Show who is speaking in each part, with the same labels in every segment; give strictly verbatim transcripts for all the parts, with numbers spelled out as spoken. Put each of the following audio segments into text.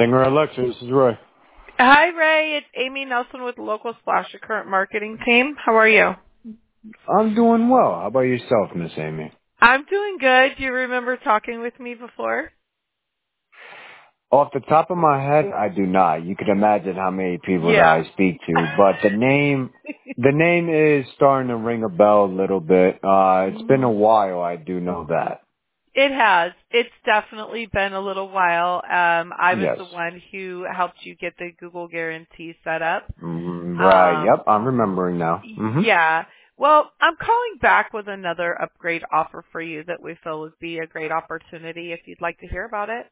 Speaker 1: Singer Alexa, this is Roy.
Speaker 2: Hi, Ray. It's Amy Nelson with Local Splash, your current marketing team. How are you?
Speaker 1: I'm doing well. How about yourself, Miss Amy?
Speaker 2: I'm doing good. Do you remember talking with me before?
Speaker 1: Off the top of my head, I do not. You can imagine how many people that
Speaker 2: Yeah.
Speaker 1: I speak to, but the name, the name is starting to ring a bell a little bit. Uh, it's been a while. I do know that.
Speaker 2: It has. It's definitely been a little while. Um, I was
Speaker 1: Yes.
Speaker 2: the one who helped you get the Google Guarantee set up.
Speaker 1: Mm, right.
Speaker 2: Um,
Speaker 1: Yep. I'm remembering now. Mm-hmm.
Speaker 2: yeah. Well, I'm calling back with another upgrade offer for you that we feel would be a great opportunity if you'd like to hear about it.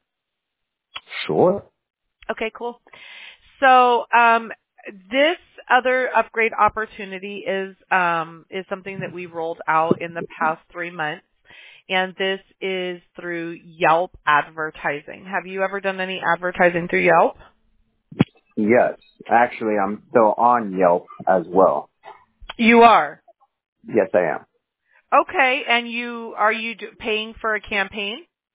Speaker 1: Sure.
Speaker 2: Okay, cool. So um, this other upgrade opportunity is um, is something that we rolled out in the past three months, and this is through Yelp advertising. Have you ever done any advertising through Yelp?
Speaker 1: Yes. Actually, I'm still on Yelp as well.
Speaker 2: You are.
Speaker 1: Yes, I am.
Speaker 2: Okay, and you are you do, paying for a campaign?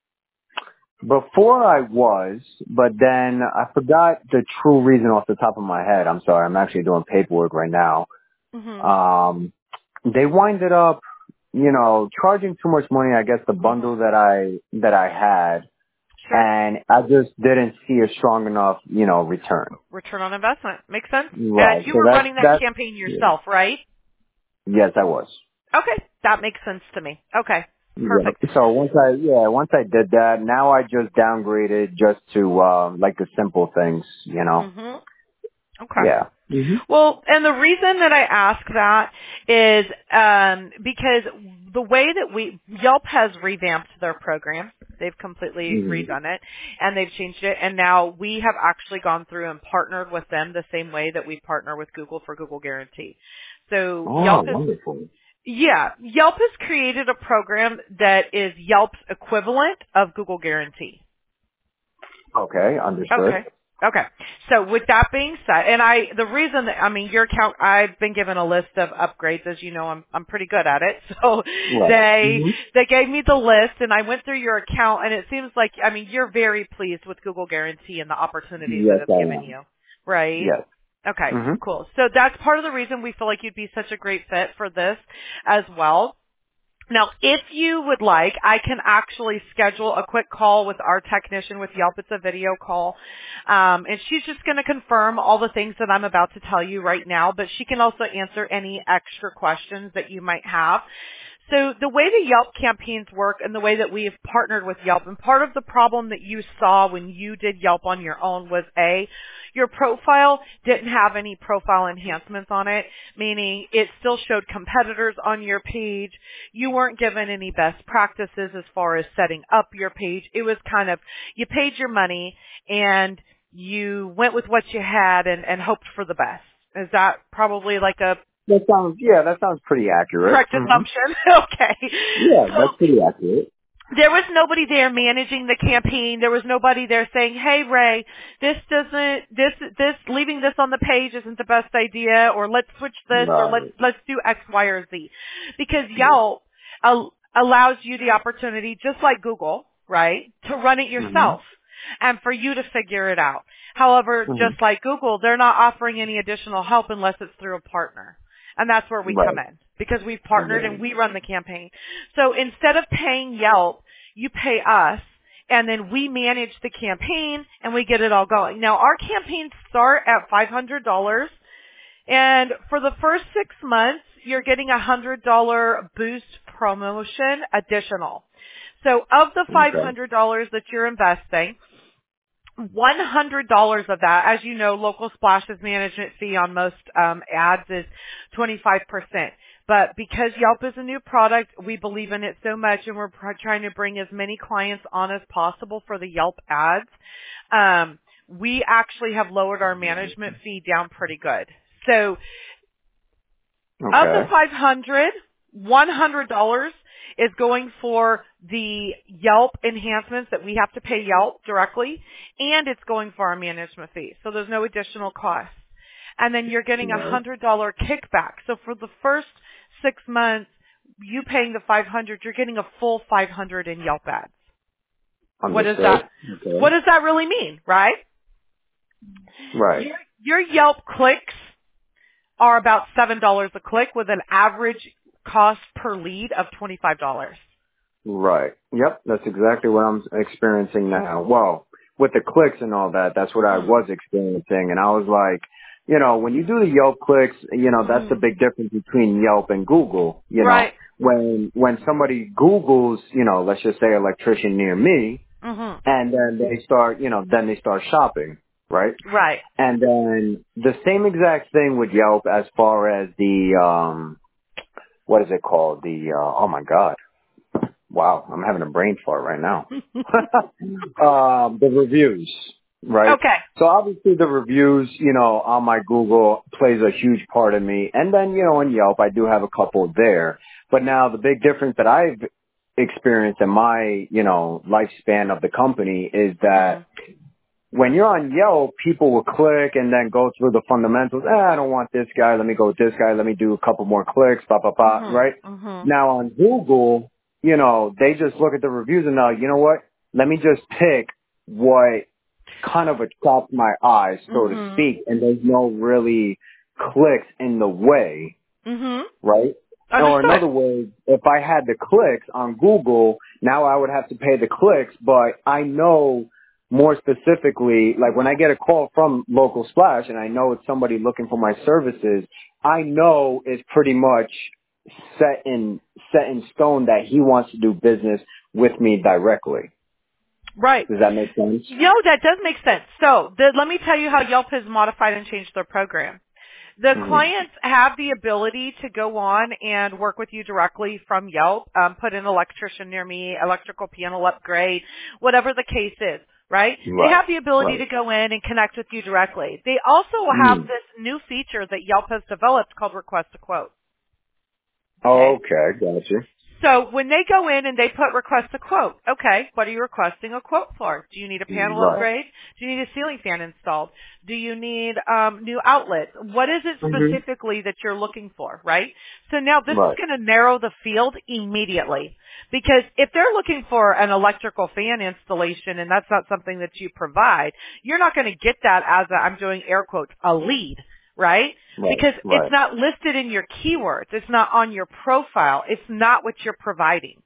Speaker 1: Before I was, but then I forgot the true reason off the top of my head. I'm sorry. I'm actually doing paperwork right now.
Speaker 2: Mhm.
Speaker 1: Um, they winded up, you know, charging too much money. I guess the bundle
Speaker 2: Mhm.
Speaker 1: that I that I had,
Speaker 2: Sure.
Speaker 1: and I just didn't see a strong enough, you know, return.
Speaker 2: Return on investment makes sense. And
Speaker 1: Right.
Speaker 2: you
Speaker 1: So
Speaker 2: were
Speaker 1: that's
Speaker 2: running that
Speaker 1: that's
Speaker 2: campaign
Speaker 1: yeah.
Speaker 2: yourself, right?
Speaker 1: Yes, I was.
Speaker 2: Okay, that makes sense to me. Okay,
Speaker 1: Yep.
Speaker 2: perfect.
Speaker 1: So once I yeah once I did that, now I just downgraded just to um, like the simple things, you know.
Speaker 2: Mhm. Okay.
Speaker 1: Yeah. Mhm.
Speaker 2: Well, and the reason that I ask that is um, because the way that we Yelp has revamped their program, they've completely
Speaker 1: Mhm.
Speaker 2: redone it, and they've changed it, and now we have actually gone through and partnered with them the same way that we partner with Google for Google Guarantee. So
Speaker 1: Oh,
Speaker 2: Yelp is
Speaker 1: wonderful.
Speaker 2: yeah, Yelp has created a program that is Yelp's equivalent of Google Guarantee.
Speaker 1: Okay, understood.
Speaker 2: Okay. Okay. So with that being said, and I, the reason that, I mean, your account, I've been given a list of upgrades, as you know, I'm, I'm pretty good at it. So
Speaker 1: Right.
Speaker 2: they,
Speaker 1: hmm
Speaker 2: they gave me the list and I went through your account and it seems like, I mean, you're very pleased with Google Guarantee and the opportunities that
Speaker 1: Yes,
Speaker 2: it's
Speaker 1: I
Speaker 2: given
Speaker 1: am.
Speaker 2: you. Right?
Speaker 1: Yes.
Speaker 2: Okay.
Speaker 1: hmm
Speaker 2: Cool. So that's part of the reason we feel like you'd be such a great fit for this as well. Now, if you would like, I can actually schedule a quick call with our technician with Yelp. It's a video call. Um, and she's just going to confirm all the things that I'm about to tell you right now, but she can also answer any extra questions that you might have. So the way the Yelp campaigns work and the way that we have partnered with Yelp, and part of the problem that you saw when you did Yelp on your own was A, your profile didn't have any profile enhancements on it, meaning it still showed competitors on your page. You weren't given any best practices as far as setting up your page. It was kind of, you paid your money and you went with what you had and, and hoped for the best. Is that probably like a
Speaker 1: That sounds, yeah, that sounds pretty accurate.
Speaker 2: correct
Speaker 1: hmm
Speaker 2: assumption? Okay.
Speaker 1: Yeah,
Speaker 2: So
Speaker 1: that's pretty accurate.
Speaker 2: there was nobody there managing the campaign. There was nobody there saying, "Hey, Ray, this doesn't, this, this, leaving this on the page isn't the best idea," or "Let's switch this," or "Let's,
Speaker 1: Right.
Speaker 2: let's do X, Y, or Z," because
Speaker 1: Yeah.
Speaker 2: Yelp al- allows you the opportunity, just like Google, right, to run it
Speaker 1: hmm
Speaker 2: yourself and for you to figure it out. However,
Speaker 1: hmm
Speaker 2: just like Google, they're not offering any additional help unless it's through a partner. And that's where we come
Speaker 1: Right.
Speaker 2: in because we've partnered and
Speaker 1: Right.
Speaker 2: we run the campaign. So instead of paying Yelp, you pay us and then we manage the campaign and we get it all going. Now our campaigns start at five hundred dollars and for the first six months you're getting a one hundred dollars boost promotion additional. So of the
Speaker 1: Okay.
Speaker 2: five hundred dollars that you're investing, one hundred dollars of that, as you know, Local Splash's management fee on most um, ads is twenty-five percent. But because Yelp is a new product, we believe in it so much and we're pr- trying to bring as many clients on as possible for the Yelp ads. Um, we actually have lowered our management fee down pretty good. So of the
Speaker 1: Okay.
Speaker 2: five hundred, one hundred dollars is going for the Yelp enhancements that we have to pay Yelp directly, and it's going for our management fee. So there's no additional cost. And then you're getting a one
Speaker 1: Right.
Speaker 2: hundred dollars kickback. So for the first six months, you paying the five hundred, you're getting a full five hundred in Yelp ads. What does
Speaker 1: Understood.
Speaker 2: that, what
Speaker 1: Okay.
Speaker 2: does that really mean, right?
Speaker 1: Right.
Speaker 2: Your, your Yelp clicks are about seven dollars a click with an average cost per lead of twenty-five dollars.
Speaker 1: Right. Yep. That's exactly what I'm experiencing now. Well, with the clicks and all that, that's what I
Speaker 2: Mm-hmm.
Speaker 1: was experiencing. And I was like, you know, when you do the Yelp clicks, you know, that's the
Speaker 2: Mm-hmm.
Speaker 1: big difference between Yelp and Google. You know,
Speaker 2: Right.
Speaker 1: when, when somebody Googles, you know, let's just say electrician near me,
Speaker 2: Mm-hmm.
Speaker 1: and then they start, you know, then they start shopping, right?
Speaker 2: Right.
Speaker 1: And then the same exact thing with Yelp as far as the, um, what is it called? The, uh, oh my God. Wow, I'm having a brain fart right now. um, the reviews, right?
Speaker 2: Okay.
Speaker 1: So obviously the reviews, you know, on my Google plays a huge part of me. And then, you know, on Yelp, I do have a couple there. But now the big difference that I've experienced in my, you know, lifespan of the company is that
Speaker 2: Mm-hmm.
Speaker 1: when you're on Yelp, people will click and then go through the fundamentals. Eh, I don't want this guy. Let me go with this guy. Let me do a couple more clicks, blah, blah, blah, right?
Speaker 2: Mm-hmm. Mm-hmm.
Speaker 1: Now on Google, you know, they just look at the reviews and they're like, you know what? Let me just pick what kind of attracts my eyes, so to
Speaker 2: Mm-hmm.
Speaker 1: speak. And there's no really clicks in the way,
Speaker 2: Mm-hmm.
Speaker 1: right? Or in
Speaker 2: Understood.
Speaker 1: other words, if I had the clicks on Google, now I would have to pay the clicks, but I know more specifically, like when I get a call from Local Splash and I know it's somebody looking for my services, I know it's pretty much set in, set in stone that he wants to do business with me directly.
Speaker 2: Right.
Speaker 1: Does that make sense?
Speaker 2: No, that does make sense. So the, let me tell you how Yelp has modified and changed their program. The
Speaker 1: Mm-hmm.
Speaker 2: clients have the ability to go on and work with you directly from Yelp, um, put an electrician near me, electrical panel upgrade, whatever the case is, right? They
Speaker 1: Right.
Speaker 2: have the ability
Speaker 1: Right.
Speaker 2: to go in and connect with you directly. They also have
Speaker 1: Mm.
Speaker 2: this new feature that Yelp has developed called Request a Quote. Okay?
Speaker 1: Okay, gotcha.
Speaker 2: So when they go in and they put request a quote, okay, what are you requesting a quote for? Do you need a panel
Speaker 1: Right.
Speaker 2: upgrade? Do you need a ceiling fan installed? Do you need um, new outlets? What is it
Speaker 1: Mm-hmm.
Speaker 2: specifically that you're looking for, right? So now this is
Speaker 1: Right.
Speaker 2: going to narrow the field immediately because if they're looking for an electrical fan installation and that's not something that you provide, you're not going to get that as a, I'm doing air quotes, a lead. Right?
Speaker 1: Right.
Speaker 2: Because it's
Speaker 1: Right.
Speaker 2: not listed in your keywords. It's not on your profile. It's not what you're providing.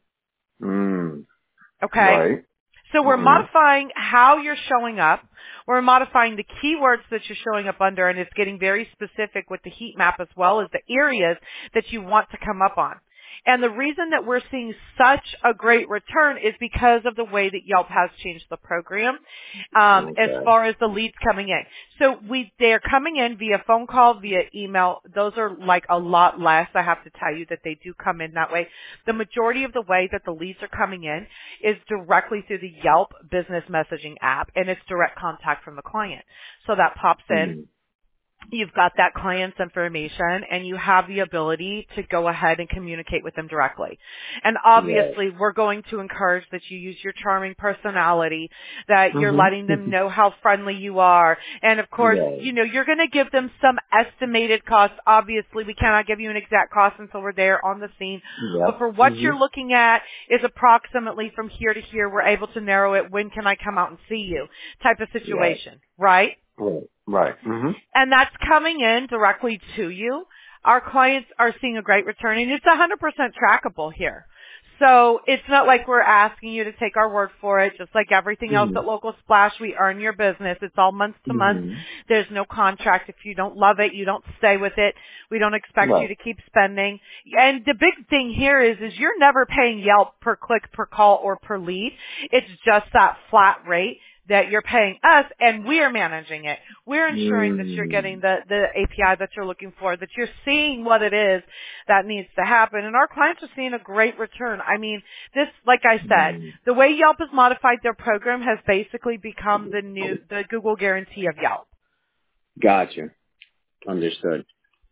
Speaker 1: Mm.
Speaker 2: Okay?
Speaker 1: Right.
Speaker 2: So we're
Speaker 1: Mm-hmm.
Speaker 2: modifying how you're showing up. We're modifying the keywords that you're showing up under, and it's getting very specific with the heat map as well as the areas that you want to come up on. And the reason that we're seeing such a great return is because of the way that Yelp has changed the program um, as
Speaker 1: Okay.
Speaker 2: far as the leads coming in. So we they're coming in via phone call, via email. Those are like a lot less. I have to tell you that they do come in that way. The majority of the way that the leads are coming in is directly through the Yelp business messaging app, and it's direct contact from the client. So that pops in.
Speaker 1: Mm-hmm.
Speaker 2: You've got that client's information and you have the ability to go ahead and communicate with them directly. And
Speaker 1: Right.
Speaker 2: obviously we're going to encourage that you use your charming personality, that you're letting them
Speaker 1: Mm-hmm.
Speaker 2: know how friendly you are. And of course,
Speaker 1: Right.
Speaker 2: you know, you're going to give them some estimated costs. Obviously we cannot give you an exact cost until we're there on the scene. But
Speaker 1: Yep.
Speaker 2: for what
Speaker 1: Mm-hmm.
Speaker 2: you're looking at is approximately from here to here, we're able to narrow it. When can I come out and see you? Type of
Speaker 1: Right.
Speaker 2: situation, right?
Speaker 1: Right. Right. Mm-hmm.
Speaker 2: And that's coming in directly to you. Our clients are seeing a great return, and it's one hundred percent trackable here. So it's not like we're asking you to take our word for it. Just like everything else
Speaker 1: Mm-hmm.
Speaker 2: at Local Splash, we earn your business. It's all month to month.
Speaker 1: Mm-hmm.
Speaker 2: There's no contract. If you don't love it, you don't stay with it. We don't expect you
Speaker 1: Right.
Speaker 2: to keep spending. And the big thing here is, is you're never paying Yelp per click, per call, or per lead. It's just that flat rate that you're paying us, and we're managing it. We're ensuring that you're
Speaker 1: Mm.
Speaker 2: getting the, the A P I that you're looking for, that you're seeing what it is that needs to happen. And our clients are seeing a great return. I mean, this, like I said,
Speaker 1: Mm.
Speaker 2: the way Yelp has modified their program has basically become the new, the Google guarantee of Yelp.
Speaker 1: Gotcha. Understood.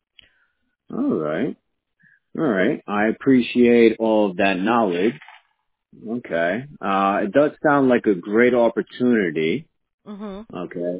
Speaker 1: All right. All right. I appreciate all of that knowledge. Okay. Uh, it does sound like a great opportunity.
Speaker 2: hmm
Speaker 1: Okay.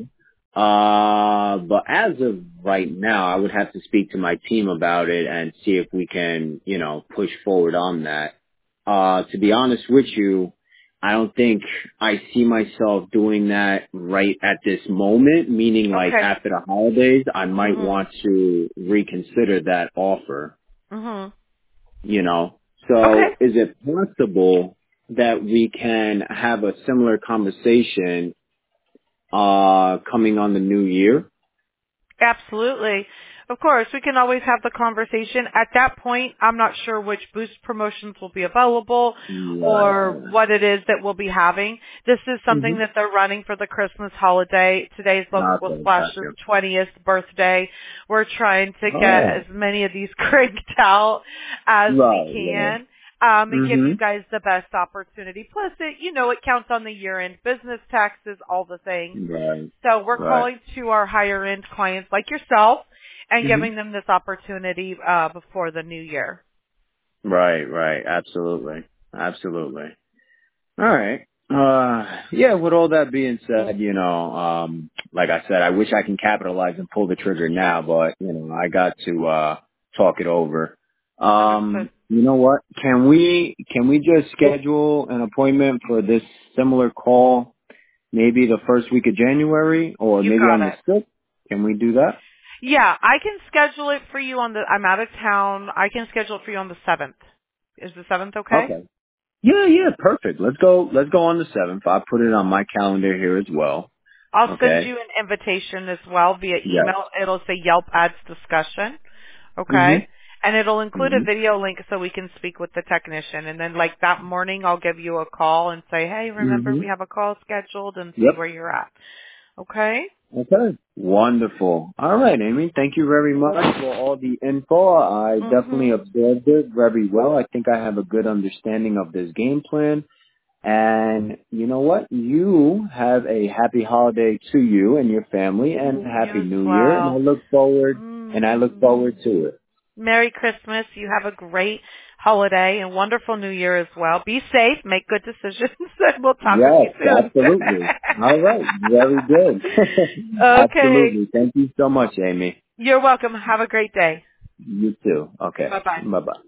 Speaker 1: Uh, but as of right now, I would have to speak to my team about it and see if we can, you know, push forward on that. Uh, to be honest with you, I don't think I see myself doing that right at this moment, meaning like
Speaker 2: Okay.
Speaker 1: after the holidays, I might
Speaker 2: Mhm.
Speaker 1: want to reconsider that offer,
Speaker 2: Mhm.
Speaker 1: you know. So
Speaker 2: Okay.
Speaker 1: is it possible that we can have a similar conversation uh coming on the new year?
Speaker 2: Absolutely. Of course, we can always have the conversation. At that point, I'm not sure which boost promotions will be available
Speaker 1: Right,
Speaker 2: or
Speaker 1: right.
Speaker 2: what it is that we'll be having. This is something
Speaker 1: Mm-hmm.
Speaker 2: that they're running for the Christmas holiday. Today's Local
Speaker 1: Okay,
Speaker 2: Splash's
Speaker 1: gotcha.
Speaker 2: twentieth birthday. We're trying to get as
Speaker 1: Oh.
Speaker 2: many of these cranked out as we
Speaker 1: Right, right.
Speaker 2: can. Um, and give you
Speaker 1: Mm-hmm.
Speaker 2: guys the best opportunity. Plus, it, you know, it counts on the year-end business taxes, all the things.
Speaker 1: Right,
Speaker 2: So we're
Speaker 1: right.
Speaker 2: calling to our higher end clients like yourself and
Speaker 1: Mm-hmm.
Speaker 2: giving them this opportunity uh, before the new year.
Speaker 1: Right, right. Absolutely. Absolutely. All right. Uh, yeah, with all that being said, you know, um, like I said, I wish I can capitalize and pull the trigger now, but, you know, I got to, uh, talk it over.
Speaker 2: Understood.
Speaker 1: Um, you know what? Can we, can we just schedule an appointment for this similar call maybe the first week of January or
Speaker 2: You
Speaker 1: maybe
Speaker 2: got
Speaker 1: on the
Speaker 2: it.
Speaker 1: sixth? Can we do that?
Speaker 2: Yeah, I can schedule it for you on the, I'm out of town. I can schedule it for you on the seventh. Is the seventh okay?
Speaker 1: Okay. Yeah, yeah, perfect. Let's go, let's go on the seventh. I put it on my calendar here as well.
Speaker 2: I'll send
Speaker 1: Okay.
Speaker 2: you an invitation as well via
Speaker 1: Yes.
Speaker 2: email. It'll say Yelp Ads Discussion.
Speaker 1: Mhm.
Speaker 2: Okay? And it'll include a
Speaker 1: Mhm.
Speaker 2: video link so we can speak with the technician. And then like that morning I'll give you a call and say, hey, remember we
Speaker 1: Mhm.
Speaker 2: have a call scheduled and see
Speaker 1: Yep.
Speaker 2: where you're at. Okay?
Speaker 1: Okay. Wonderful. All right, Amy. Thank you very much for all the info. I definitely
Speaker 2: Mm-hmm.
Speaker 1: observed it very well. I think I have a good understanding of this game plan. And you know what? You have a happy holiday to you and your family, and
Speaker 2: You
Speaker 1: happy
Speaker 2: as
Speaker 1: New Year. And I
Speaker 2: well.
Speaker 1: look forward, and I look
Speaker 2: Mm.
Speaker 1: forward to it.
Speaker 2: Merry Christmas. You have a great holiday and wonderful New Year as well. Be safe. Make good decisions. And we'll talk with you
Speaker 1: Yes,
Speaker 2: soon.
Speaker 1: absolutely. All right. Very good.
Speaker 2: Okay.
Speaker 1: Absolutely. Thank you so much, Amy.
Speaker 2: You're welcome. Have a great day.
Speaker 1: You too. Okay.
Speaker 2: Bye-bye.
Speaker 1: Bye bye.